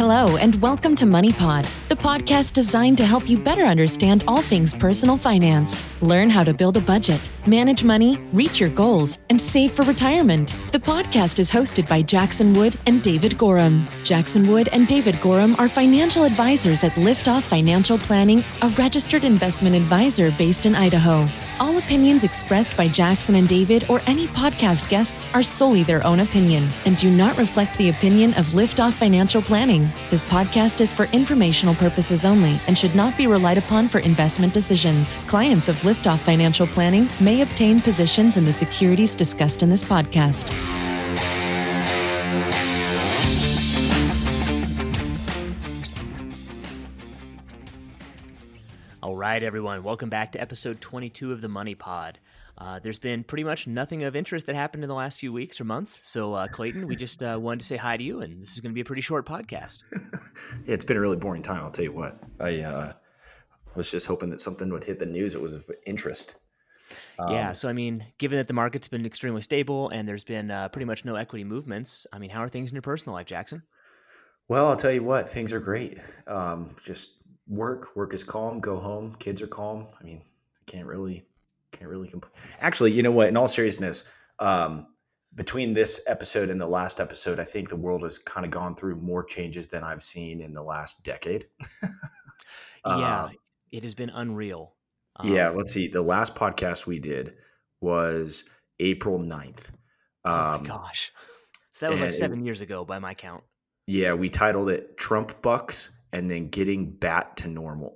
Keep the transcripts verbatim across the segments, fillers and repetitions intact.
Hello, and welcome to MoneyPod, the podcast designed to help you better understand all things personal finance. Learn how to build a budget, manage money, reach your goals, and save for retirement. The podcast is hosted by Jackson Wood and David Gorham. Jackson Wood and David Gorham are financial advisors at Liftoff Financial Planning, a registered investment advisor based in Idaho. All opinions expressed by Jackson and David or any podcast guests are solely their own opinion and do not reflect the opinion of Liftoff Financial Planning. This podcast is for informational purposes only and should not be relied upon for investment decisions. Clients of Liftoff Financial Planning may obtain positions in the securities discussed in this podcast. All right, everyone. Welcome back to episode twenty-two of the Money Pod. Uh, there's been pretty much nothing of interest that happened in the last few weeks or months. So, uh, Clayton, we just uh, wanted to say hi to you, and this is going to be a pretty short podcast. Yeah, it's been a really boring time, I'll tell you what. I uh, was just hoping that something would hit the news that was of interest. Um, yeah, so I mean, given that the market's been extremely stable and there's been uh, pretty much no equity movements, I mean, how are things in your personal life, Jackson? Well, I'll tell you what, things are great. Um, just work, work is calm, go home, kids are calm. I mean, I can't really, can't really complain. Actually, you know what, in all seriousness, um, between this episode and the last episode, I think the world has kind of gone through more changes than I've seen in the last decade. Yeah, uh, it has been unreal. yeah, Um, let's see. The last podcast we did was April ninth. oh my Um, gosh. So that was and like it, seven years ago by my count. yeah, we titled it Trump Bucks and then Getting Bat to Normal.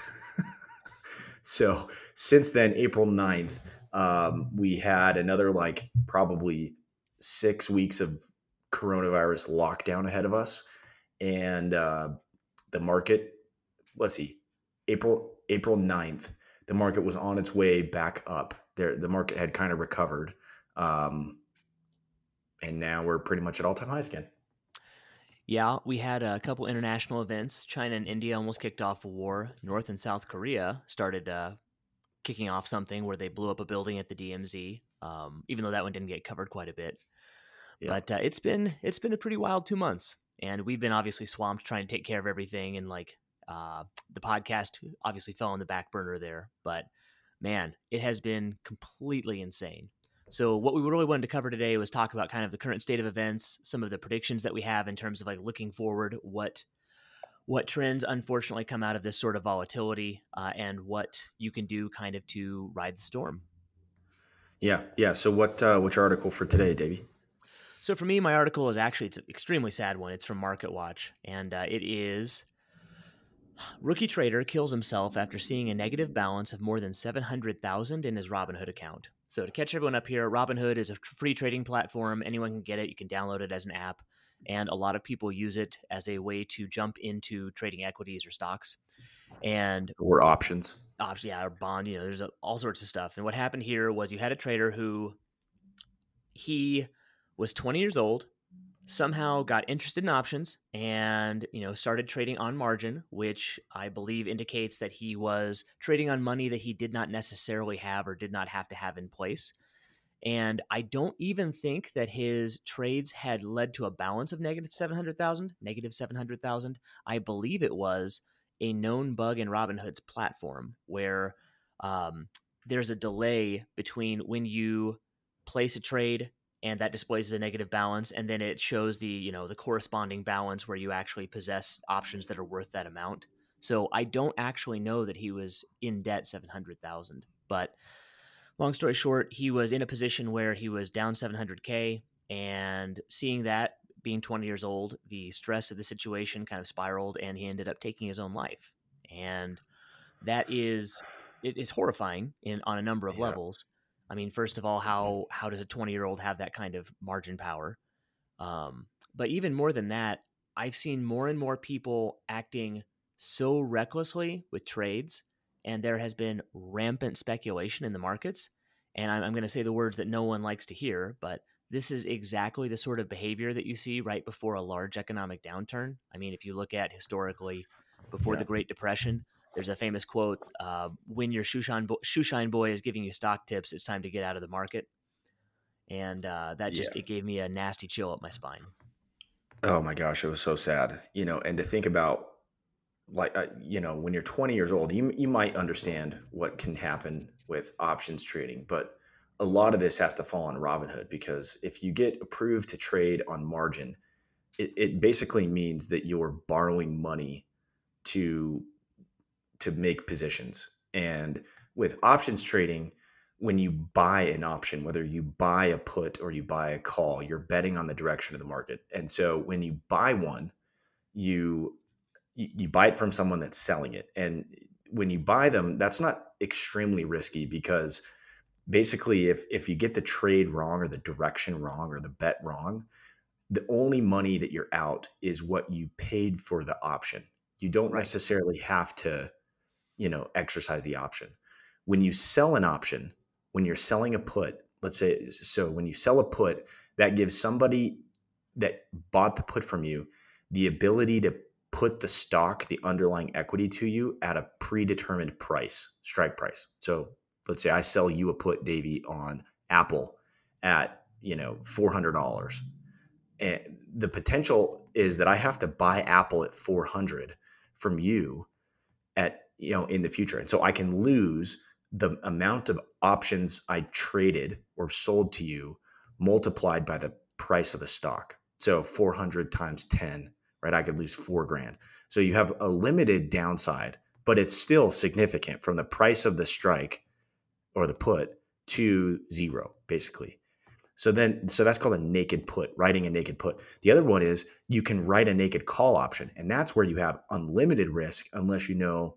So since then, April ninth, um, we had another like probably six weeks of coronavirus lockdown ahead of us. And uh, the market, let's see, April April ninth, the market was on its way back up. There, the market had kind of recovered. Um, and now we're pretty much at all-time highs again. Yeah, we had a couple international events. China and India almost kicked off a war. North and South Korea started uh, kicking off something where they blew up a building at the D M Z, um, even though that one didn't get covered quite a bit. Yeah. But uh, it's been it's been a pretty wild two months, and we've been obviously swamped trying to take care of everything. And like uh, the podcast obviously fell on the back burner there, but man, it has been completely insane. So what we really wanted to cover today was talk about kind of the current state of events, some of the predictions that we have in terms of like looking forward, what what trends unfortunately come out of this sort of volatility, uh, and what you can do kind of to ride the storm. Yeah. Yeah. So what, uh, what's your article for today, Davey? So for me, my article is actually, it's an extremely sad one. It's from MarketWatch, and uh, it is Rookie Trader Kills Himself After Seeing a Negative Balance of More Than seven hundred thousand in His Robinhood Account. So to catch everyone up here, Robinhood is a free trading platform. Anyone can get it. You can download it as an app. And a lot of people use it as a way to jump into trading equities or stocks. And Or options. options, yeah, or bond, you know, there's a, all sorts of stuff. And what happened here was you had a trader who he was twenty years old, somehow got interested in options and, you know, started trading on margin, which I believe indicates that he was trading on money that he did not necessarily have or did not have to have in place. And I don't even think that his trades had led to a balance of negative seven hundred thousand, negative seven hundred thousand. I believe it was a known bug in Robinhood's platform where um, there's a delay between when you place a trade and that displays a negative balance, and then it shows the, you know, the corresponding balance where you actually possess options that are worth that amount. So I don't actually know that he was in debt seven hundred thousand, but long story short, he was in a position where he was down seven hundred K, and seeing that, being twenty years old, the stress of the situation kind of spiraled, and he ended up taking his own life. And that is, it is horrifying in on a number of Yeah. levels. I mean, first of all, how how does a twenty-year-old have that kind of margin power? Um, but even more than that, I've seen more and more people acting so recklessly with trades, and there has been rampant speculation in the markets. And I'm, I'm going to say the words that no one likes to hear, but this is exactly the sort of behavior that you see right before a large economic downturn. I mean, if you look at historically, before Yeah. the Great Depression, there's a famous quote, uh, when your shoeshine, bo- shoeshine boy is giving you stock tips, it's time to get out of the market. And uh, that just, Yeah. it gave me a nasty chill up my spine. Oh my gosh, it was so sad. You know, and to think about like uh, you know, when you're twenty years old, you you might understand what can happen with options trading, but a lot of this has to fall on Robinhood because if you get approved to trade on margin, it, it basically means that you're borrowing money to to make positions. And with options trading, when you buy an option, whether you buy a put or you buy a call, you're betting on the direction of the market. And so when you buy one, you you you buy it from someone that's selling it. And when you buy them, that's not extremely risky because basically if if you get the trade wrong or the direction wrong or the bet wrong, the only money that you're out is what you paid for the option. You don't Right. necessarily have to, you know, exercise the option. When you sell an option, when you're selling a put, let's say, so when you sell a put, that gives somebody that bought the put from you the ability to put the stock, the underlying equity to you at a predetermined price, strike price. So let's say I sell you a put, Davey, on Apple at, you know, four hundred dollars. And the potential is that I have to buy Apple at four hundred from you at, you know, in the future. And so I can lose the amount of options I traded or sold to you multiplied by the price of the stock. So four hundred times ten, right? I could lose four grand. So you have a limited downside, but it's still significant from the price of the strike or the put to zero, basically. So then, so that's called a naked put, writing a naked put. The other one is you can write a naked call option, and that's where you have unlimited risk unless you know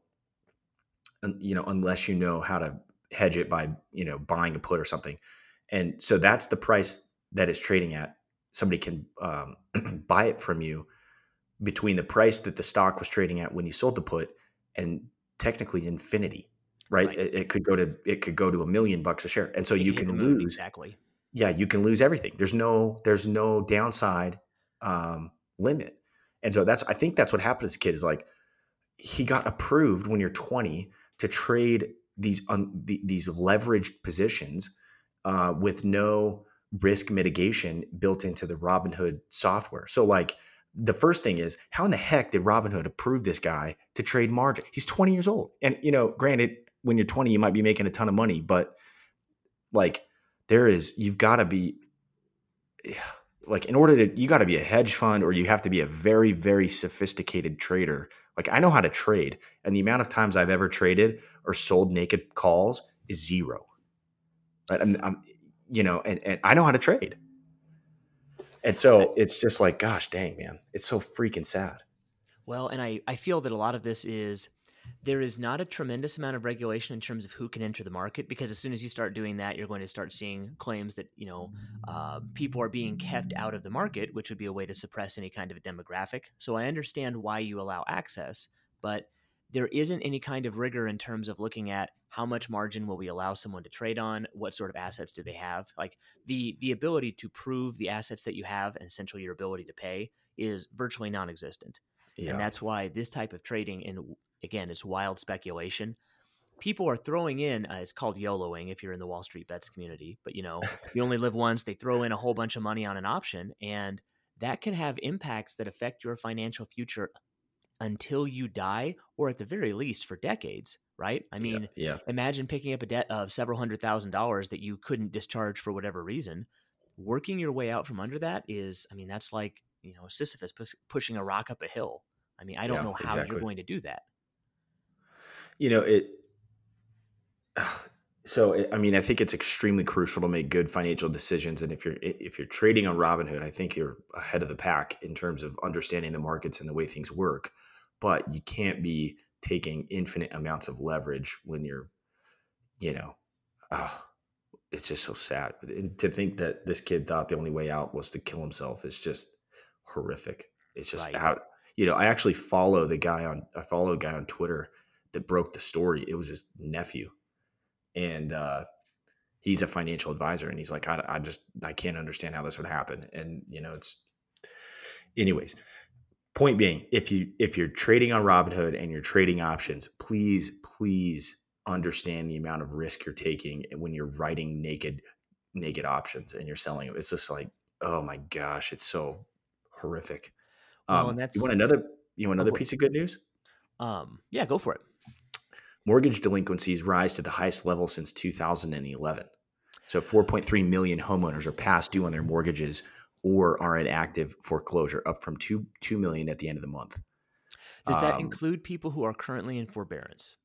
you know, unless you know how to hedge it by, you know, buying a put or something. And so that's the price that it's trading at. Somebody can um, buy it from you between the price that the stock was trading at when you sold the put and technically infinity, right? Right. It, it could go to it could go to a million bucks a share, and so It you could hit the can moon, lose. exactly. Yeah, you can lose everything. There's no there's no downside um, limit, and so that's I think that's what happened as a kid is like he got approved when you're twenty to trade these un, the, these leveraged positions uh, with no risk mitigation built into the Robinhood software. So like the first thing is how in the heck did Robinhood approve this guy to trade margin? He's twenty years old. And you know, granted, when you're twenty, you might be making a ton of money, but like there is you've got to be like in order to you got to be a hedge fund or you have to be a very very sophisticated trader. Like I know how to trade, and the amount of times I've ever traded or sold naked calls is zero. Right? I'm, I'm you know, and, and I know how to trade, and I, so it's just like, gosh, dang, man, it's so freaking sad. well, and I, I feel that a lot of this is there is not a tremendous amount of regulation in terms of who can enter the market because as soon as you start doing that, you're going to start seeing claims that you know uh, people are being kept out of the market, which would be a way to suppress any kind of a demographic. So I understand why you allow access, but there isn't any kind of rigor in terms of looking at how much margin will we allow someone to trade on, what sort of assets do they have. Like the the ability to prove the assets that you have and essentially your ability to pay is virtually non-existent. And Yeah, that's why this type of trading, and again, it's wild speculation. People are throwing in, uh, it's called YOLOing if you're in the Wall Street bets community, but you know, you only live once. They throw in a whole bunch of money on an option, and that can have impacts that affect your financial future until you die, or at the very least for decades, right? I yeah, mean, yeah, imagine picking up a debt of several hundred thousand dollars that you couldn't discharge for whatever reason. Working your way out from under that is, I mean, that's like, you know, Sisyphus pus- pushing a rock up a hill. I mean, I don't yeah, know how you're exactly. going to do that. You know it. So I mean, I think it's extremely crucial to make good financial decisions, and if you're if you're trading on Robinhood, I think you're ahead of the pack in terms of understanding the markets and the way things work. But you can't be taking infinite amounts of leverage when you're, you know, oh, it's just so sad. And to think that this kid thought the only way out was to kill himself is just horrific. It's just Right. how, you know, I actually follow the guy on I follow a guy on Twitter that broke the story. It was his nephew, and uh, he's a financial advisor, and he's like, I, I just I can't understand how this would happen. And you know, it's anyways. Point being, if you if you're trading on Robinhood and you're trading options, please please understand the amount of risk you're taking when you're writing naked naked options and you're selling it. It's just like, oh my gosh, it's so horrific. Well, and Um, you that's want another you want oh, another go- piece of good news? um, yeah, go for it. Mortgage delinquencies rise to the highest level since two thousand eleven. So four point three million homeowners are past due on their mortgages or are in active foreclosure, up from two two million at the end of the month. Does that Um, include people who are currently in forbearance?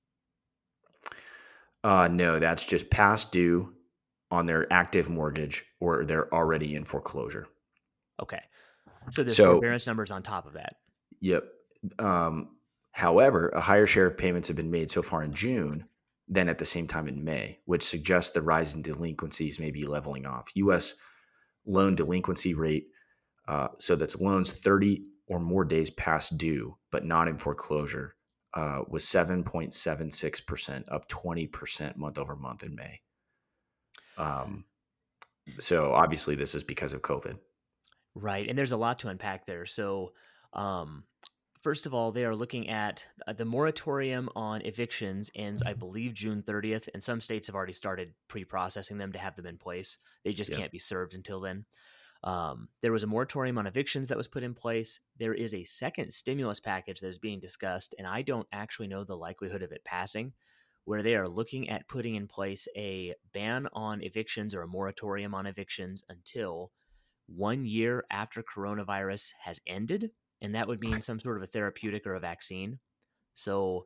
uh, no, that's just past due on their active mortgage or they're already in foreclosure. Okay. So there's So, forbearance numbers on top of that. yep. Um, however, a higher share of payments have been made so far in June than at the same time in May, which suggests the rise in delinquencies may be leveling off. U S loan delinquency rate, uh, so that's loans thirty or more days past due, but not in foreclosure, uh, was seven point seven six percent, up twenty percent month over month in May. Um, so obviously this is because of COVID. Right. And there's a lot to unpack there. So, um, first of all, they are looking at uh, the moratorium on evictions ends, I believe, June thirtieth, and some states have already started pre-processing them to have them in place. They just Yep. can't be served until then. Um, there was a moratorium on evictions that was put in place. There is a second stimulus package that is being discussed, and I don't actually know the likelihood of it passing, where they are looking at putting in place a ban on evictions or a moratorium on evictions until one year after coronavirus has ended. And that would mean some sort of a therapeutic or a vaccine. So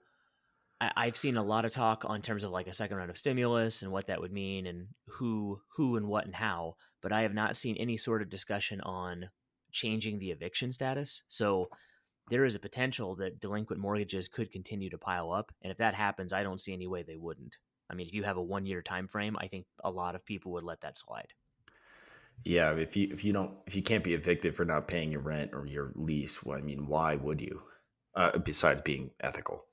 I, I've seen a lot of talk on terms of like a second round of stimulus and what that would mean and who, who and what and how, but I have not seen any sort of discussion on changing the eviction status. So there is a potential that delinquent mortgages could continue to pile up. And if that happens, I don't see any way they wouldn't. I mean, if you have a one year time frame, I think a lot of people would let that slide. Yeah, if you if you don't if you can't be evicted for not paying your rent or your lease, well, I mean, why would you? Uh, besides being ethical.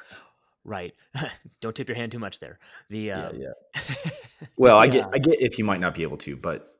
Right. Don't tip your hand too much there. The Yeah, um, yeah. Well, I the, get uh, I get if you might not be able to, but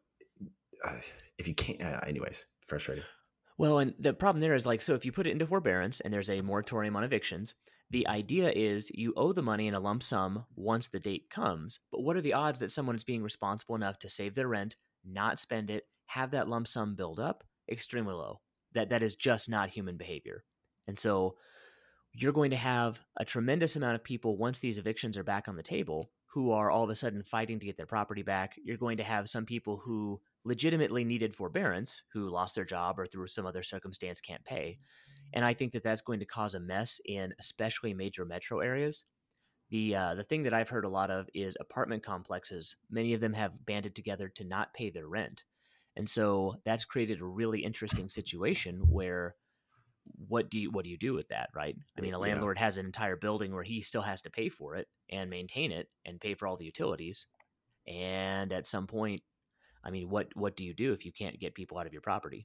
uh, if you can't, uh, anyways, frustrating. well, and the problem there is like, so if you put it into forbearance and there's a moratorium on evictions, the idea is you owe the money in a lump sum once the date comes. But what are the odds that someone is being responsible enough to save their rent, not spend it, have that lump sum build up? Extremely low. That that is just not human behavior. And so you're going to have a tremendous amount of people once these evictions are back on the table who are all of a sudden fighting to get their property back. You're going to have some people who legitimately needed forbearance, who lost their job or through some other circumstance can't pay. And I think that that's going to cause a mess in especially major metro areas. The uh, the thing that I've heard a lot of is apartment complexes. Many of them have banded together to not pay their rent. And so that's created a really interesting situation where what do you what do you do with that, right? I mean, a Yeah. landlord has an entire building where he still has to pay for it and maintain it and pay for all the utilities. And at some point, I mean, what what do you do if you can't get people out of your property?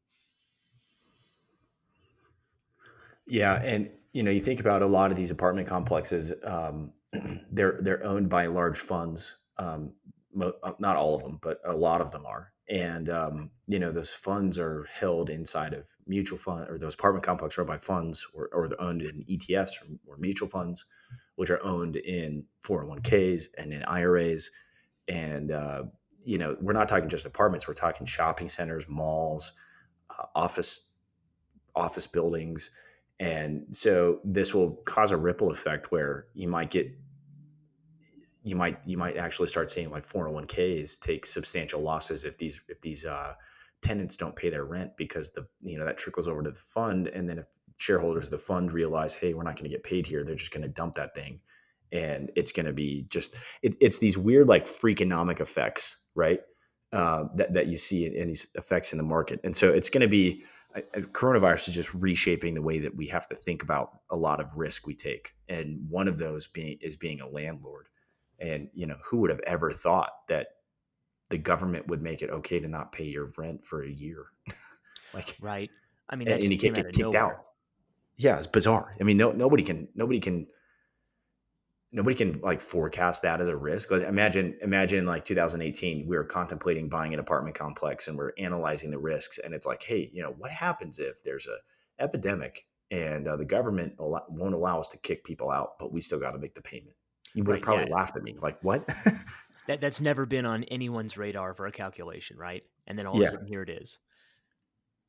Yeah, and you know, you think about a lot of these apartment complexes. Um, they're they're owned by large funds. Um, mo- uh, not all of them, but a lot of them are. And um, you know, those funds are held inside of mutual fund, or those apartment complexes are owned by funds, or, or they're owned in E T Fs or, or mutual funds, which are owned in four oh one k's and in I R As. And uh, you know, we're not talking just apartments; we're talking shopping centers, malls, uh, office office buildings. And so this will cause a ripple effect where you might get you might you might actually start seeing like four oh one k's take substantial losses if these if these uh, tenants don't pay their rent, because the you know that trickles over to the fund, and then if shareholders of the fund realize, hey, we're not going to get paid here, they're just going to dump that thing, and it's going to be just it, it's these weird like freakonomic effects, right? Uh, that that you see in, in these effects in the market, and so it's going to be uh, coronavirus is just reshaping the way that we have to think about a lot of risk we take, and one of those being is being a landlord. And, you know, who would have ever thought that the government would make it okay to not pay your rent for a year? Like, Right. I mean, that and just you can't came out get of kicked nowhere. out. Yeah, it's bizarre. I mean, no, nobody can, nobody can, nobody can like forecast that as a risk. Like, imagine, imagine like two thousand eighteen, we were contemplating buying an apartment complex and we're analyzing the risks. And it's like, hey, you know, what happens if there's a epidemic and uh, the government al- won't allow us to kick people out, but we still got to make the payment? You would have Right. probably Yeah. laughed at me. Like, what? That that's never been on anyone's radar for a calculation, right? And then all of a Yeah. sudden here it is.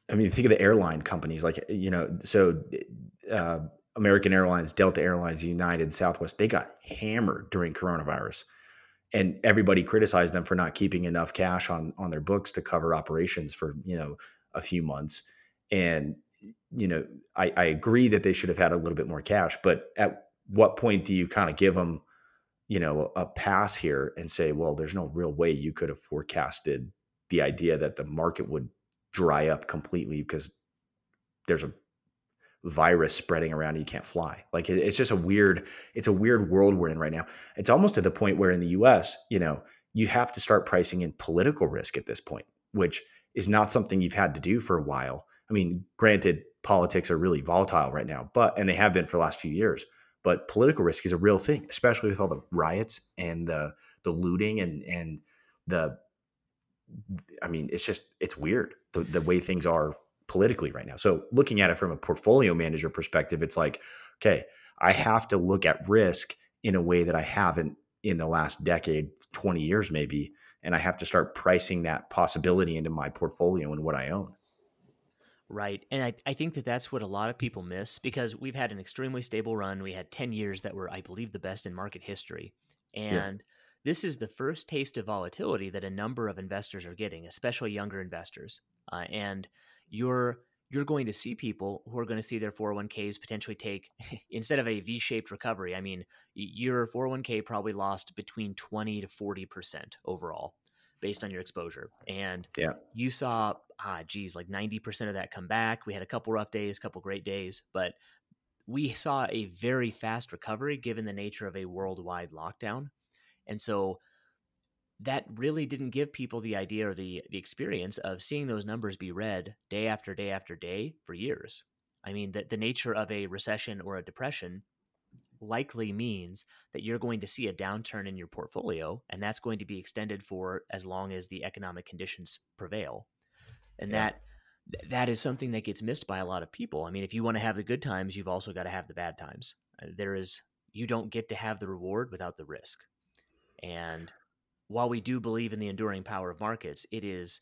I mean, think of the airline companies, like, you know, so uh, American Airlines, Delta Airlines, United, Southwest, they got hammered during coronavirus, and everybody criticized them for not keeping enough cash on on their books to cover operations for, you know, a few months. And, you know, I, I agree that they should have had a little bit more cash, but at what point do you kind of give them, you know, a pass here and say, well, there's no real way you could have forecasted the idea that the market would dry up completely because there's a virus spreading around and you can't fly. Like it, it's just a weird, it's a weird world we're in right now. It's almost to the point where in the U S, you know, you have to start pricing in political risk at this point, which is not something you've had to do for a while. I mean, granted, politics are really volatile right now, but, and they have been for the last few years, but political risk is a real thing, especially with all the riots and the, the looting and, and the, I mean, it's just, it's weird the, the way things are politically right now. So looking at it from a portfolio manager perspective, it's like, okay, I have to look at risk in a way that I haven't in the last decade, twenty years maybe, and I have to start pricing that possibility into my portfolio and what I own. Right. And I, I think that that's what a lot of people miss because we've had an extremely stable run. We had ten years that were, I believe, the best in market history. Yeah. And this is the first taste of volatility that a number of investors are getting, especially younger investors. Uh, and you're you're going to see people who are going to see their four oh one k's potentially take, instead of a V-shaped recovery, I mean, your four oh one k probably lost between twenty to forty percent overall based on your exposure. And Yeah. you saw, ah, geez, like ninety percent of that come back. We had a couple rough days, couple great days, but we saw a very fast recovery given the nature of a worldwide lockdown. And so that really didn't give people the idea or the, the experience of seeing those numbers be read day after day after day for years. I mean, the, the nature of a recession or a depression likely means that you're going to see a downturn in your portfolio, and that's going to be extended for as long as the economic conditions prevail. And Yeah. that that is something that gets missed by a lot of people. I mean, if you want to have the good times, you've also got to have the bad times. Uh, There is you don't get to have the reward without the risk. And while we do believe in the enduring power of markets, it is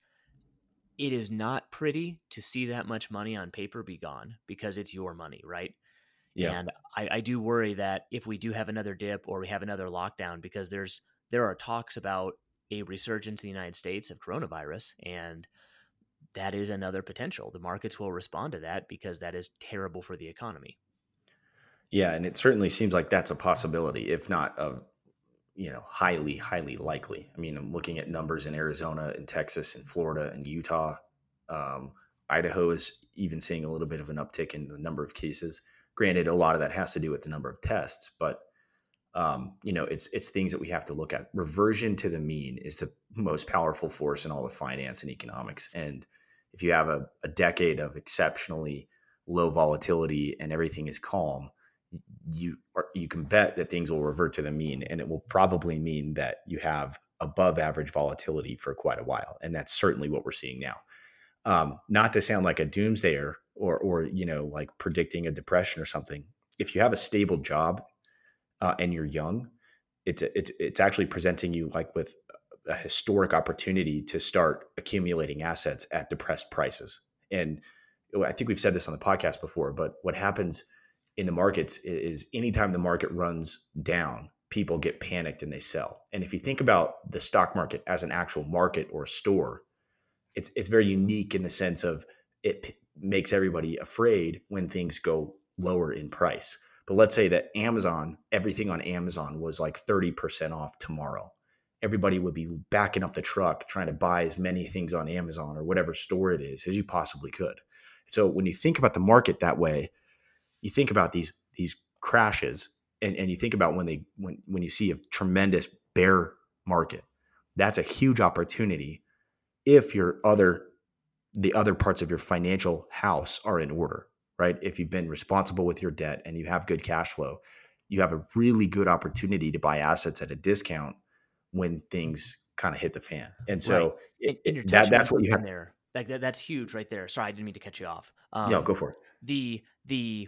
it is not pretty to see that much money on paper be gone because it's your money, right? Yeah. And I, I do worry that if we do have another dip or we have another lockdown, because there's there are talks about a resurgence in the United States of coronavirus, and that is another potential. The markets will respond to that because that is terrible for the economy. Yeah. And it certainly seems like that's a possibility, if not a, you know, highly, highly likely. I mean, I'm looking at numbers in Arizona and Texas and Florida and Utah. Um, Idaho is even seeing a little bit of an uptick in the number of cases. Granted, a lot of that has to do with the number of tests, but um, you know, it's it's things that we have to look at. Reversion to the mean is the most powerful force in all of finance and economics. And if you have a, a decade of exceptionally low volatility and everything is calm, you are, you can bet that things will revert to the mean, and it will probably mean that you have above average volatility for quite a while. And that's certainly what we're seeing now. Um, not to sound like a doomsdayer or, or, you know, like predicting a depression or something. If you have a stable job uh, and you're young, it's, it's, it's actually presenting you like with a historic opportunity to start accumulating assets at depressed prices. And I think we've said this on the podcast before, but what happens in the markets is anytime the market runs down, people get panicked and they sell. And if you think about the stock market as an actual market or a store, it's it's very unique in the sense of it p- makes everybody afraid when things go lower in price. But let's say that Amazon, everything on Amazon was like thirty percent off tomorrow. Everybody would be backing up the truck trying to buy as many things on Amazon or whatever store it is as you possibly could. So when you think about the market that way, you think about these these crashes and, and you think about when they when when you see a tremendous bear market, that's a huge opportunity if your other the other parts of your financial house are in order, right? If you've been responsible with your debt and you have good cash flow, you have a really good opportunity to buy assets at a discount when things kind of hit the fan. And Right. so it, And, and you're it, that touching on that's what you something have. there. Like that, that's huge right there. Sorry, I didn't mean to cut you off. No, Um, go for it. the the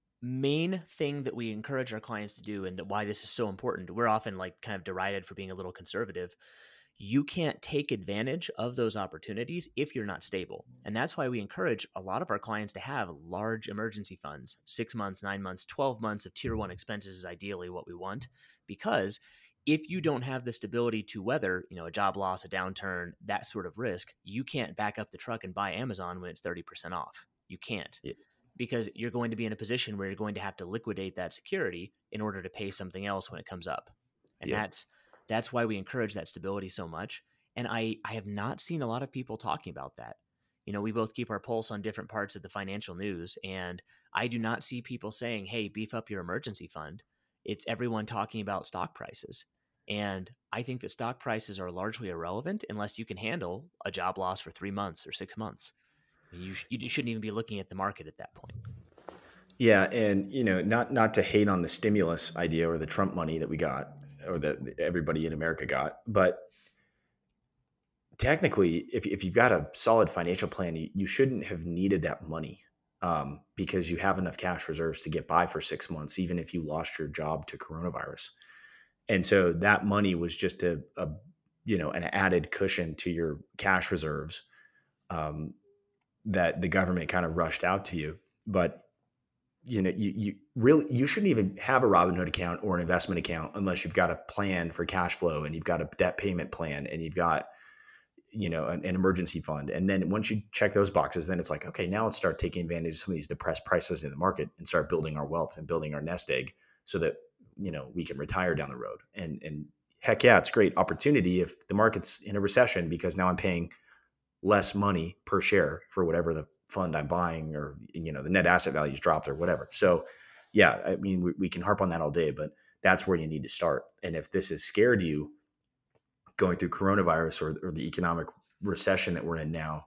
main thing that we encourage our clients to do and why this is so important, we're often like kind of derided for being a little conservative. you can't take advantage of those opportunities if you're not stable. And that's why we encourage a lot of our clients to have large emergency funds. Six months, nine months, twelve months of tier one expenses is ideally what we want, because if you don't have the stability to weather, you know, a job loss, a downturn, that sort of risk, you can't back up the truck and buy Amazon when it's thirty percent off. You can't. Yeah. Because you're going to be in a position where you're going to have to liquidate that security in order to pay something else when it comes up. And Yeah. that's that's why we encourage that stability so much. And I, I have not seen a lot of people talking about that. You know, we both keep our pulse on different parts of the financial news, and I do not see people saying, hey, beef up your emergency fund. It's everyone talking about stock prices. And I think that stock prices are largely irrelevant unless you can handle a job loss for three months or six months. I mean, you, sh- you shouldn't even be looking at the market at that point. Yeah, and you know, not not to hate on the stimulus idea or the Trump money that we got or that everybody in America got, but technically, if if you've got a solid financial plan, you, you shouldn't have needed that money um, because you have enough cash reserves to get by for six months, even if you lost your job to coronavirus. And so that money was just a, a you know an added cushion to your cash reserves um, that the government kind of rushed out to you, but you know, you, you really, you shouldn't even have a Robinhood account or an investment account unless you've got a plan for cash flow and you've got a debt payment plan and you've got, you know, an, an emergency fund. And then once you check those boxes, then it's like, okay, now let's start taking advantage of some of these depressed prices in the market and start building our wealth and building our nest egg so that, you know, we can retire down the road. And, and heck yeah, it's a great opportunity if the market's in a recession because now I'm paying less money per share for whatever the fund I'm buying, or, you know, the net asset value's dropped or whatever. So yeah, I mean, we, we can harp on that all day, but that's where you need to start. And if this has scared you going through coronavirus or, or the economic recession that we're in now,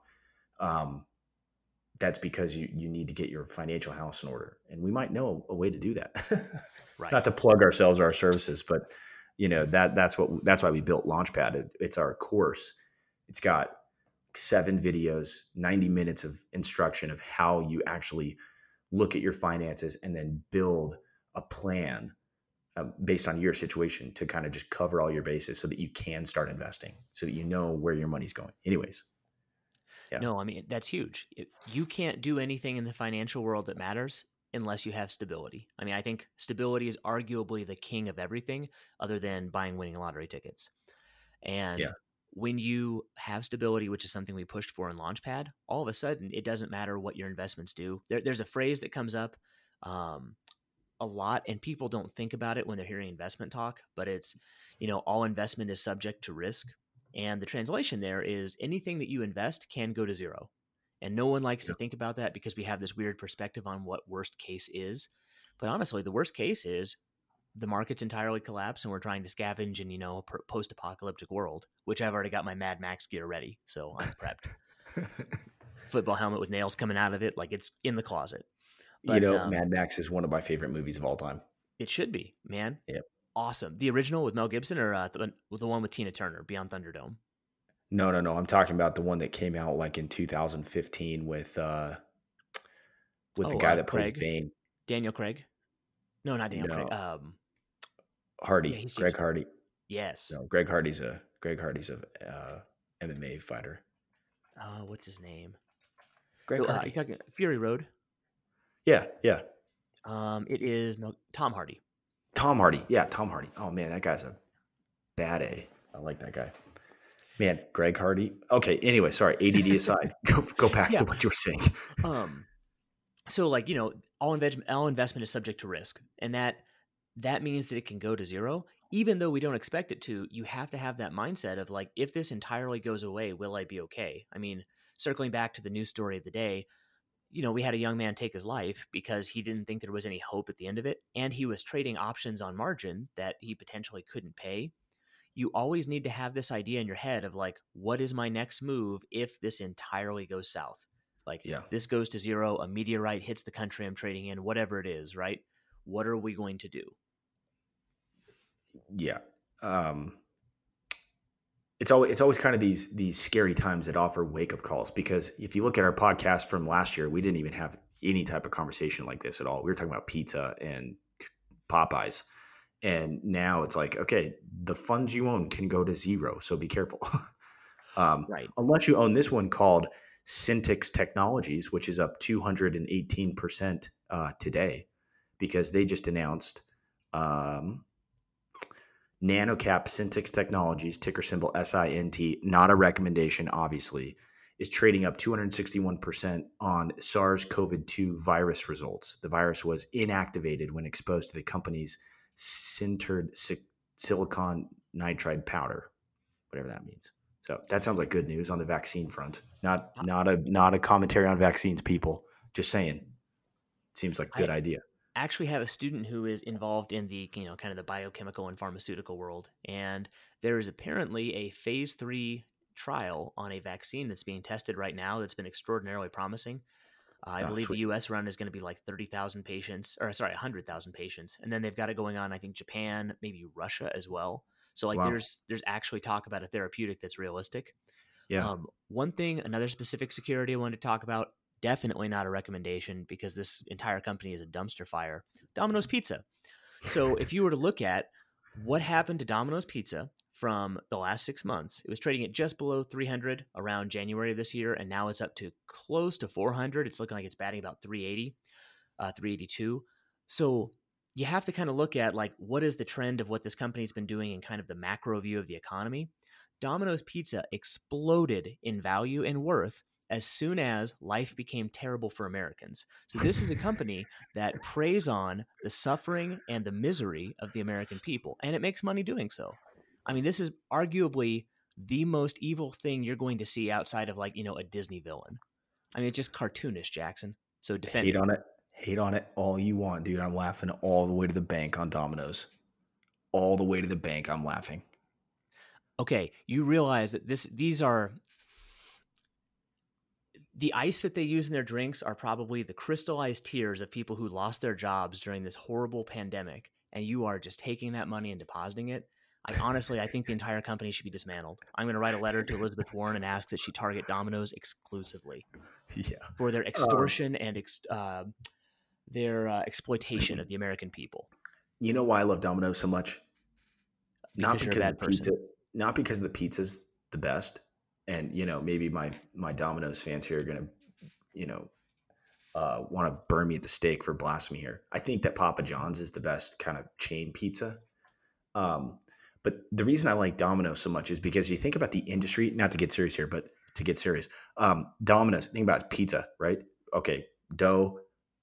um, that's because you, you need to get your financial house in order. And we might know a way to do that. Right. Not to plug ourselves or our services, but you know, that that's what, that's why we built Launchpad. It, it's our course. It's got seven videos, ninety minutes of instruction of how you actually look at your finances and then build a plan uh, based on your situation to kind of just cover all your bases so that you can start investing, so that you know where your money's going. Anyways. Yeah. No, I mean, that's huge. It, you can't do anything in the financial world that matters unless you have stability. I mean, I think stability is arguably the king of everything other than buying winning lottery tickets. And Yeah. when you have stability, which is something we pushed for in Launchpad, all of a sudden it doesn't matter what your investments do. There, there's a phrase that comes up um, a lot, and people don't think about it when they're hearing investment talk, but it's, you know, all investment is subject to risk. And the translation there is anything that you invest can go to zero. And no one likes Yeah. to think about that because we have this weird perspective on what worst case is. But honestly, the worst case is the market's entirely collapsed and we're trying to scavenge in, you know, a post-apocalyptic world, which I've already got my Mad Max gear ready. So I'm prepped. Football helmet with nails coming out of it. Like it's in the closet. But, you know, um, Mad Max is one of my favorite movies of all time. It should be, man. Yep. Awesome. The original with Mel Gibson or uh, the, the one with Tina Turner, Beyond Thunderdome? No, no, no. I'm talking about the one that came out like in two thousand fifteen with, uh, with the Oh, guy uh, that plays Craig. Bane. Daniel Craig? No, not Daniel No. Craig. Um, Hardy, yeah, he's Greg James- Hardy. yes. No, Greg Hardy's a Greg Hardy's a uh, M M A fighter. Uh, what's his name? Greg Oh, uh, Hardy. you talking Fury Road? Yeah, yeah. Um, it is no, Tom Hardy. Tom Hardy. Yeah, Tom Hardy. Oh man, that guy's a bad A. I like that guy. Man, Greg Hardy. Okay. Anyway, sorry. A D D aside, go go back Yeah. to what you were saying. Um, so like you know, all investment all investment is subject to risk, and that that means that it can go to zero, even though we don't expect it to. You have to have that mindset of like, if this entirely goes away, will I be okay? I mean, circling back to the news story of the day, you know, we had a young man take his life because he didn't think there was any hope at the end of it, and he was trading options on margin that he potentially couldn't pay. You always need to have this idea in your head of like, what is my next move if this entirely goes south? Like, Yeah. this goes to zero, a meteorite hits the country I'm trading in, whatever it is, right? What are we going to do? Yeah. Um, it's always it's always kind of these these scary times that offer wake up calls, because if you look at our podcast from last year, we didn't even have any type of conversation like this at all. We were talking about pizza and Popeyes, And now it's like, okay, the funds you own can go to zero, so be careful. um, Right. Unless you own this one called Syntix Technologies, which is up two hundred eighteen percent uh, today because they just announced um, NanoCap Syntix Technologies, ticker symbol S I N T, not a recommendation, obviously, is trading up two hundred sixty-one percent on SARS-C o V two virus results. The virus was inactivated when exposed to the company's sintered si- silicon nitride powder, whatever that means. So that sounds like good news on the vaccine front. Not not a not a commentary on vaccines, people. Just saying. Seems like a I good idea. actually have a student who is involved in the, you know, kind of the biochemical and pharmaceutical world. And there is apparently a phase three trial on a vaccine that's being tested right now that's been extraordinarily promising. Uh, I Oh, believe sweet. the U S run is going to be like thirty thousand patients, or sorry, one hundred thousand patients. And then they've got it going on, I think, Japan, maybe Russia as well. So like Wow. there's there's actually talk about a therapeutic that's realistic. Yeah. Um, one thing, another specific security I wanted to talk about, definitely not a recommendation because this entire company is a dumpster fire. Domino's Pizza. So if you were to look at what happened to Domino's Pizza from the last six months, it was trading at just below three hundred around January of this year, and now it's up to close to four hundred. It's looking like it's batting about three eighty, uh, three eighty-two. So you have to kind of look at like what is the trend of what this company's been doing in kind of the macro view of the economy. Domino's Pizza exploded in value and worth as soon as life became terrible for Americans. So this is a company that preys on the suffering and the misery of the American people, and it makes money doing so. I mean, this is arguably the most evil thing you're going to see outside of like, you know, a Disney villain. I mean, it's just cartoonish, Jackson. So defend Hate it. on it. Hate on it all you want, dude. I'm laughing all the way to the bank on Domino's. All the way to the bank, I'm laughing. Okay, you realize that this these are the ice that they use in their drinks are probably the crystallized tears of people who lost their jobs during this horrible pandemic, and you are just taking that money and depositing it. I honestly, I think the entire company should be dismantled. I'm going to write a letter to Elizabeth Warren and ask that she target Domino's exclusively Yeah. for their Um, extortion and ex, uh, their uh, exploitation of the American people. you know why I love Domino's so much? Not Because you're a because the bad person. pizza, not because the pizza's the best. And, you know, maybe my my Domino's fans here are gonna, you know, uh, want to burn me at the stake for blasphemy here. I think that Papa John's is the best kind of chain pizza. Um, but the reason I like Domino's so much is because you think about the industry, not to get serious here, but to get serious. Um, Domino's, think about pizza, right? Okay, dough,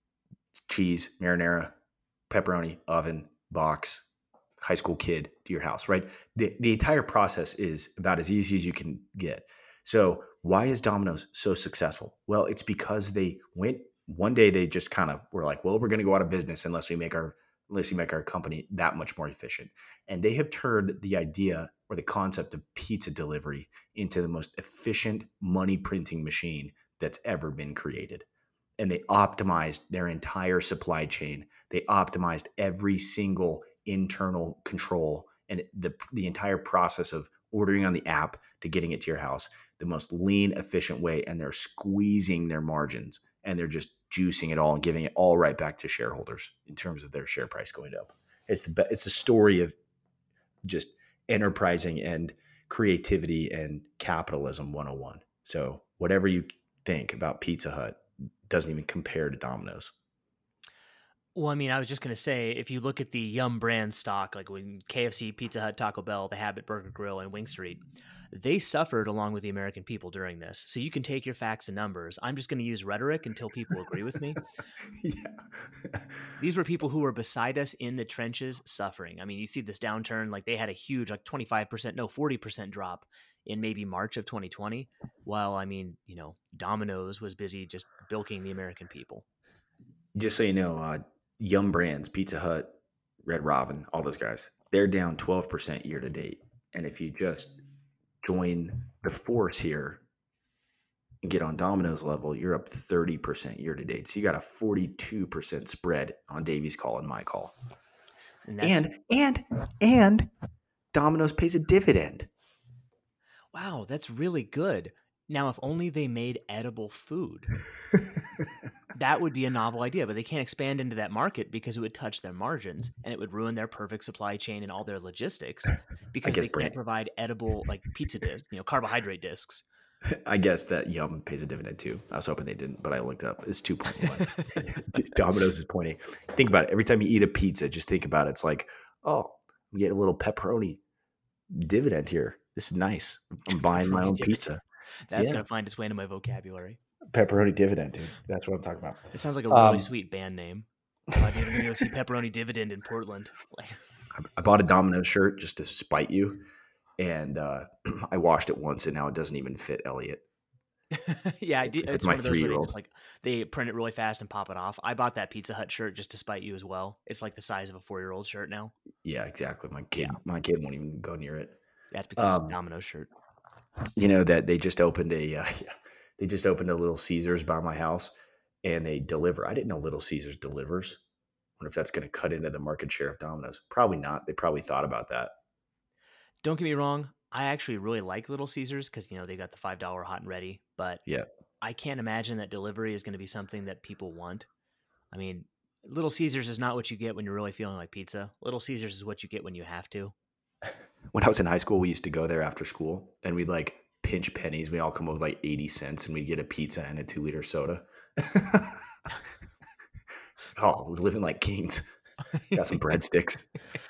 cheese, marinara, pepperoni, oven, box, high school kid to your house, right? The, the entire process is about as easy as you can get. So why is Domino's so successful? Well, it's because they went one day, they just kind of were like, well, we're going to go out of business unless we make our unless we make our company that much more efficient. And they have turned the idea or the concept of pizza delivery into the most efficient money printing machine that's ever been created. And they optimized their entire supply chain. They optimized every single internal control and the the entire process of ordering on the app to getting it to your house, the most lean, efficient way. And they're squeezing their margins and they're just juicing it all and giving it all right back to shareholders in terms of their share price going up. It's the it's a story of just enterprising and creativity and capitalism one oh one. So whatever you think about Pizza Hut doesn't even compare to Domino's. Well, I mean, I was just going to say, if you look at the Yum brand stock, like when K F C, Pizza Hut, Taco Bell, The Habit Burger Grill, and Wing Street, they suffered along with the American people during this. So you can take your facts and numbers. I'm just going to use rhetoric until people agree with me. Yeah. These were people who were beside us in the trenches suffering. I mean, you see this downturn, like they had a huge, like twenty-five percent, no, forty percent drop in maybe March of twenty twenty. While, I mean, you know, Domino's was busy just bilking the American people. Just so you know, uh, Yum Brands, Pizza Hut, Red Robin, all those guys, they're down twelve percent year to date. And if you just join the force here and get on Domino's level, you're up thirty percent year to date. So you got a forty-two percent spread on Davy's call and my call. And that's, And and and Domino's pays a dividend. wow, that's really good. Now, if only they made edible food. That would be a novel idea, but they can't expand into that market because it would touch their margins and it would ruin their perfect supply chain and all their logistics I because guess they can't brand. provide edible like pizza discs, you know, carbohydrate discs. I guess that Yum pays a dividend too. I was hoping they didn't, but I looked up. It's two point one. Domino's is point eight. Think about it. Every time you eat a pizza, just think about it. It's like, oh, we get a little pepperoni dividend here. This is nice. I'm buying my Pepperoni own dividend. pizza. That's Yeah. going to find its way into my vocabulary. Pepperoni dividend, dude. That's what I'm talking about. It sounds like a really Um, sweet band name. Glad you're going to go see Pepperoni Dividend in Portland. I, I bought a Domino's shirt just to spite you. And uh, I washed it once and now it doesn't even fit Elliot. Yeah, I did. That's It's my one of those where they three-year-old. just like they print it really fast and pop it off. I bought that Pizza Hut shirt just to spite you as well. It's like the size of a four-year-old shirt now. Yeah, exactly. My kid, Yeah. my kid won't even go near it. That's because it's Um, a Domino's shirt. You know that they just opened a, uh, they just opened a Little Caesars by my house, and they deliver. I didn't know Little Caesars delivers. I wonder if that's going to cut into the market share of Domino's. Probably not. They probably thought about that. Don't get me wrong. I actually really like Little Caesars because, you know, they got the five dollar hot and ready. But Yeah. I can't imagine that delivery is going to be something that people want. I mean, Little Caesars is not what you get when you're really feeling like pizza. Little Caesars is what you get when you have to. When I was in high school, we used to go there after school, and we'd like pinch pennies. We all come up with like eighty cents, and we'd get a pizza and a two liter soda. It's like, oh, we're living like kings. Got some breadsticks.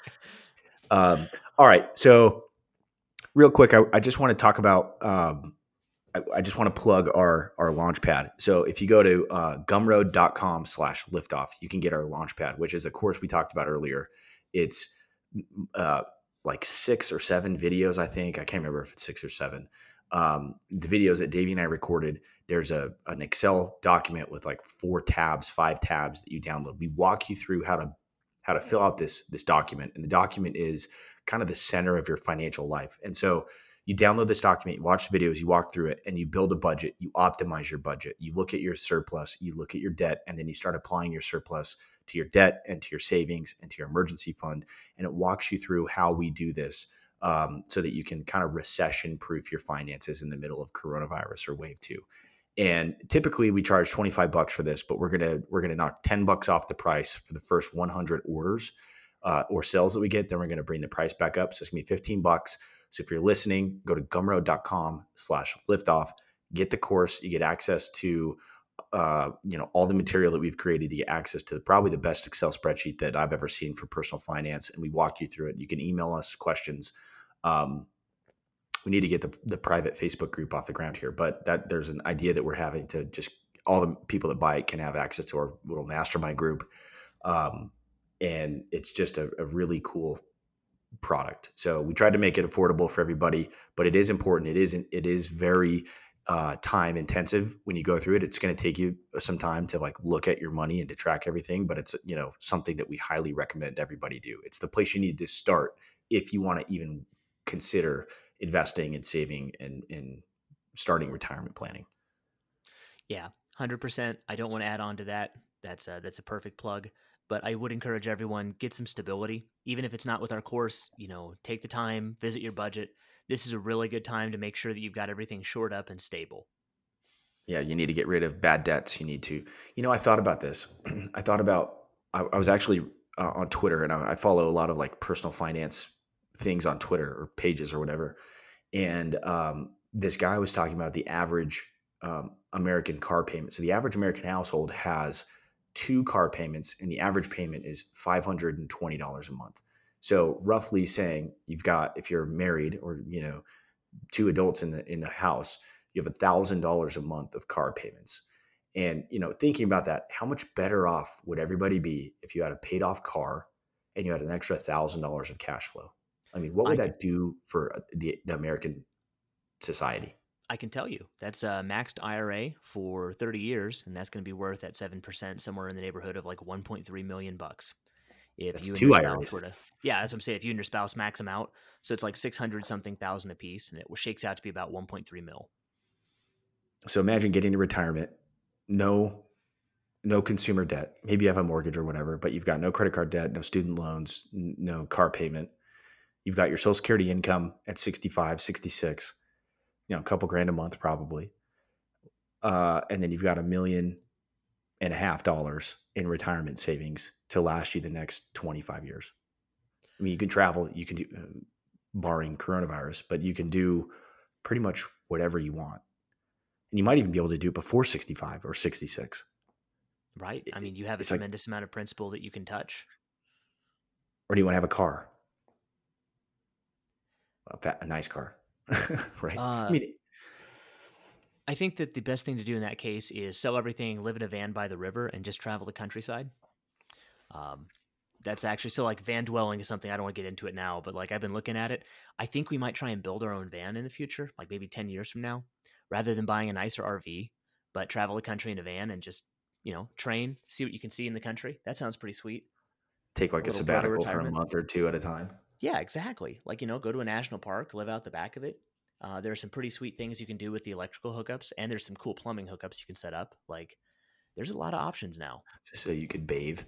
Um, all right. So, real quick, I, I just want to talk about. Um, I, I just want to plug our our Launchpad. So, if you go to uh, gumroad dot com slash liftoff, you can get our Launchpad, which is a course we talked about earlier. It's uh, like six or seven videos, I think. I can't remember if it's six or seven. Um, the videos that Davey and I recorded, there's a an Excel document with like four tabs, five tabs that you download. We walk you through how to how to fill out this this document, and the document is kind of the center of your financial life. And so you download this document, you watch the videos, you walk through it, and you build a budget. You optimize your budget. You look at your surplus, you look at your debt, and then you start applying your surplus to your debt and to your savings and to your emergency fund. And it walks you through how we do this um, so that you can kind of recession proof your finances in the middle of coronavirus or wave two. And typically we charge twenty-five bucks for this, but we're going to, we're going to knock ten bucks off the price for the first one hundred orders uh, or sales that we get. Then we're going to bring the price back up. So it's gonna be fifteen bucks. So if you're listening, go to gumroad dot com slash liftoff, get the course, you get access to uh, you know, all the material that we've created. You get access to probably the best Excel spreadsheet that I've ever seen for personal finance. And we walk you through it. You can email us questions. Um, we need to get the, the private Facebook group off the ground here, but that there's an idea that we're having to just all the people that buy it can have access to our little mastermind group. Um, and it's just a, a really cool product. So we tried to make it affordable for everybody, but it is important. It isn't, it is very uh, time intensive when you go through it. It's going to take you some time to like look at your money and to track everything, but it's, you know, something that we highly recommend everybody do. It's the place you need to start if you want to even consider investing and saving and, and starting retirement planning. Yeah, one hundred percent. I don't want to add on to that. That's a, that's a perfect plug. But I would encourage everyone, get some stability. Even if it's not with our course, you know, take the time, visit your budget. This is a really good time to make sure that you've got everything shored up and stable. Yeah, you need to get rid of bad debts. You need to, you know, I thought about this. I thought about, I, I was actually uh, on Twitter, and I, I follow a lot of like personal finance things on Twitter or pages or whatever. And um, this guy was talking about the average um, American car payment. So the average American household has two car payments, and the average payment is five hundred twenty dollars a month. So roughly saying you've got, if you're married or, you know, two adults in the, in the house, you have a thousand dollars a month of car payments. And, you know, thinking about that, how much better off would everybody be if you had a paid off car and you had an extra thousand dollars of cash flow? I mean, what would I that do for the, the American society? I can tell you that's a maxed I R A for thirty years, and that's going to be worth at seven percent somewhere in the neighborhood of like one point three million bucks. If That's you and two your I R spouse As. were to, yeah, that's what I'm saying. If you and your spouse max them out, so it's like six hundred something thousand a piece, and it shakes out to be about one point three mil. So imagine getting to retirement, no, no consumer debt. Maybe you have a mortgage or whatever, but you've got no credit card debt, no student loans, n- no car payment. You've got your Social Security income at sixty-five, sixty-six, you know, a couple grand a month probably. Uh, and then you've got a million and a half dollars in retirement savings to last you the next twenty-five years. I mean, you can travel, you can do, uh, barring coronavirus, but you can do pretty much whatever you want. And you might even be able to do it before sixty-five or sixty-six. Right. I mean, you have a It's like, tremendous amount of principal that you can touch. or do you want to have a car? A, fat, a nice car, right? Uh, I mean, I think that the best thing to do in that case is sell everything, live in a van by the river, and just travel the countryside. Um, that's actually, so like van dwelling is something, I don't want to get into it now, but like I've been looking at it. I think we might try and build our own van in the future, like maybe ten years from now, rather than buying a nicer R V, but travel the country in a van and just, you know, train, see what you can see in the country. That sounds pretty sweet. take like A a little sabbatical for a proto-retirement. month or two at a time. Yeah, exactly. Like, you know, go to a national park, live out the back of it. Uh, there are some pretty sweet things you can do with the electrical hookups, and there's some cool plumbing hookups you can set up. Like, there's a lot of options now. Just so you could bathe.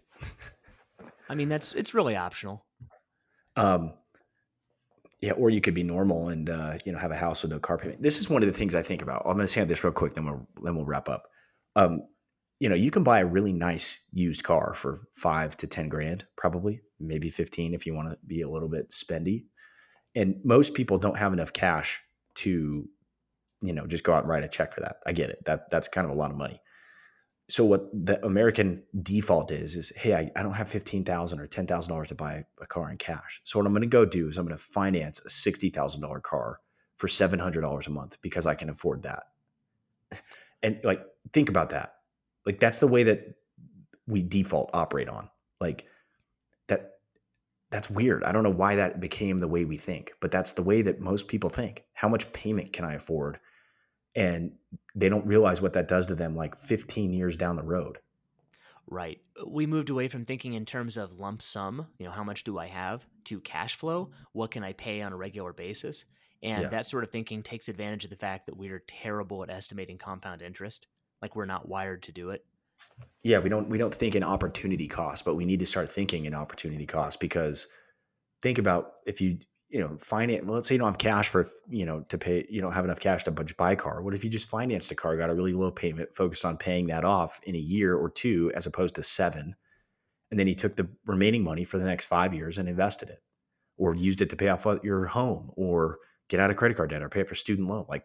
I mean, that's it's really optional. Um, yeah, or you could be normal and uh, you know, have a house with no car payment. This is one of the things I think about. I'm going to say this real quick, then we'll then we'll wrap up. Um, you know, you can buy a really nice used car for five to ten grand, probably, maybe fifteen if you want to be a little bit spendy. And most people don't have enough cash to, you know, just go out and write a check for that. I get it. That that's kind of a lot of money. So what the American default is, is, hey, I, I don't have fifteen thousand dollars or ten thousand dollars to buy a car in cash. So what I'm going to go do is I'm going to finance a sixty thousand dollars car for seven hundred dollars a month because I can afford that. And like, think about that. Like, that's the way that we default operate on. Like that, that's weird. I don't know why that became the way we think, but that's the way that most people think. How much payment can I afford? And they don't realize what that does to them like fifteen years down the road. Right. We moved away from thinking in terms of lump sum, you know, how much do I have, to cash flow, what can I pay on a regular basis? And Yeah. that sort of thinking takes advantage of the fact that we're terrible at estimating compound interest. Like, we're not wired to do it. Yeah, we don't we don't think in opportunity cost, but we need to start thinking in opportunity cost, because think about if you you know finance. Well, let's say you don't have cash for you know to pay. You don't have enough cash to buy a car. What if you just financed a car, got a really low payment, focused on paying that off in a year or two as opposed to seven, and then you took the remaining money for the next five years and invested it, or used it to pay off your home, or get out of credit card debt, or pay for student loan. Like,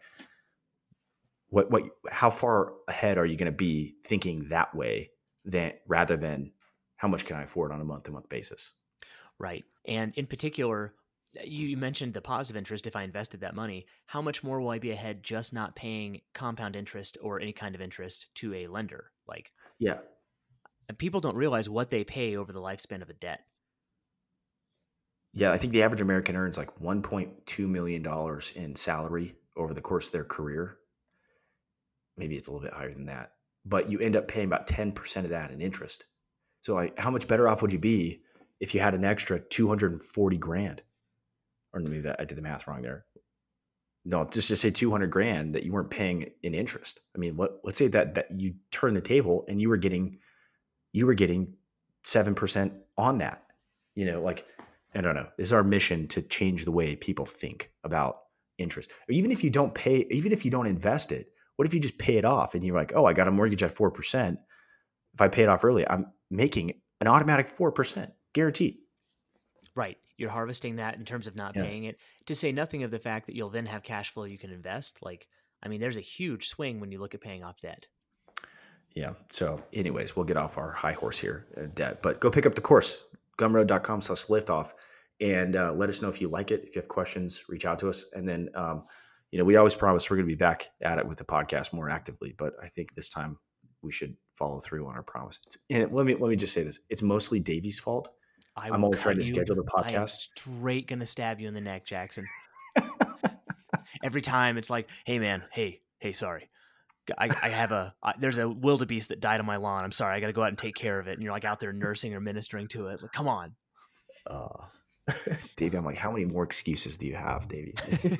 what what how far ahead are you going to be thinking that way, than rather than how much can I afford on a month to month basis? Right. And in particular, you mentioned the positive interest. If I invested that money, how much more will I be ahead just not paying compound interest or any kind of interest to a lender? Like, Yeah. and people don't realize what they pay over the lifespan of a debt. Yeah, I think the average American earns like one point two million dollars in salary over the course of their career. Maybe it's a little bit higher than that, but you end up paying about ten percent of that in interest. So like, how much better off would you be if you had an extra two hundred forty grand? Or maybe that I did the math wrong there. No, just to say two hundred grand that you weren't paying in interest. I mean, what, let's say that, that you turn the table and you were getting, you were getting seven percent on that, you know, like, I don't know. This is our mission to change the way people think about interest. Or even if you don't pay, even if you don't invest it, what if you just pay it off and you're like, oh, I got a mortgage at four percent. If I pay it off early, I'm making an automatic four percent guaranteed. Right. You're harvesting that in terms of not Yeah. paying it, to say nothing of the fact that you'll then have cash flow you can invest. Like, I mean, there's a huge swing when you look at paying off debt. Yeah. So anyways, we'll get off our high horse here, uh, debt, but go pick up the course, gumroad.com slash liftoff, and uh, let us know if you like it. If you have questions, reach out to us. And then, um, you know, we always promise we're going to be back at it with the podcast more actively, but I think this time we should follow through on our promise. And let me, let me just say this. It's mostly Davey's fault. I I'm will always cut trying to you. schedule the I am podcast. straight going to stab you in the neck, Jackson. Every time it's like, hey, man, hey, hey, sorry. I, I have a, I, there's a wildebeest that died on my lawn. I'm sorry. I got to go out and take care of it. And you're like out there nursing or ministering to it. Like, come on. Uh, Davey, I'm like, how many more excuses do you have, Davey?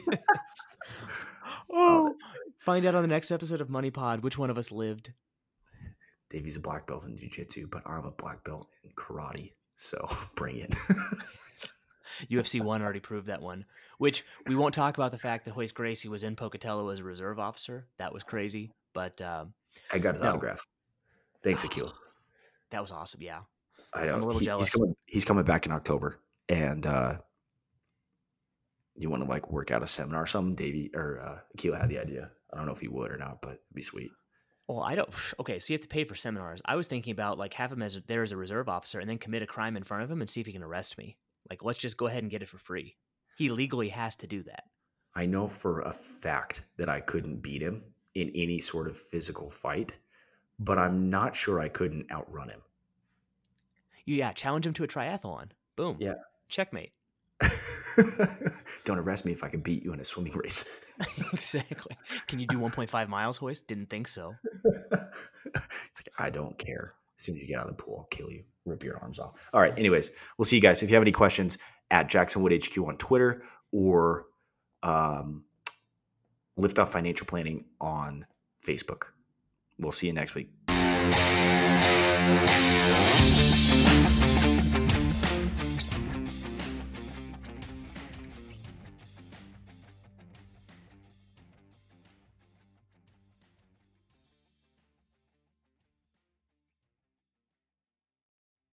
Oh, find out on the next episode of Money Pod which one of us lived. Davey's a black belt in jiu-jitsu, but I'm a black belt in karate. So bring it. U F C one already proved that one, which we won't talk about the fact that Royce Gracie was in Pocatello as a reserve officer. That was crazy. But um, I got his no. autograph. Thanks, Akil. That was awesome. Yeah. I know. I'm a little He- jealous. He's coming, he's coming back in October. And uh, you want to like work out a seminar or something? Davey or uh, Akil had the idea. I don't know if he would or not, but it'd be sweet. Well, I don't. Okay, so you have to pay for seminars. I was thinking about like have him as there as a reserve officer, and then commit a crime in front of him and see if he can arrest me. Like, let's just go ahead and get it for free. He legally has to do that. I know for a fact that I couldn't beat him in any sort of physical fight, but I'm not sure I couldn't outrun him. Yeah, challenge him to a triathlon. Boom. Yeah. Checkmate. Don't arrest me if I can beat you in a swimming race. Exactly. Can you do one point five miles, Hoist? Didn't think so. It's like, I don't care. As soon as you get out of the pool, I'll kill you, rip your arms off. All right. Anyways, we'll see you guys. If you have any questions, at Jacksonwood H Q on Twitter or um, Liftoff Financial Planning on Facebook. We'll see you next week.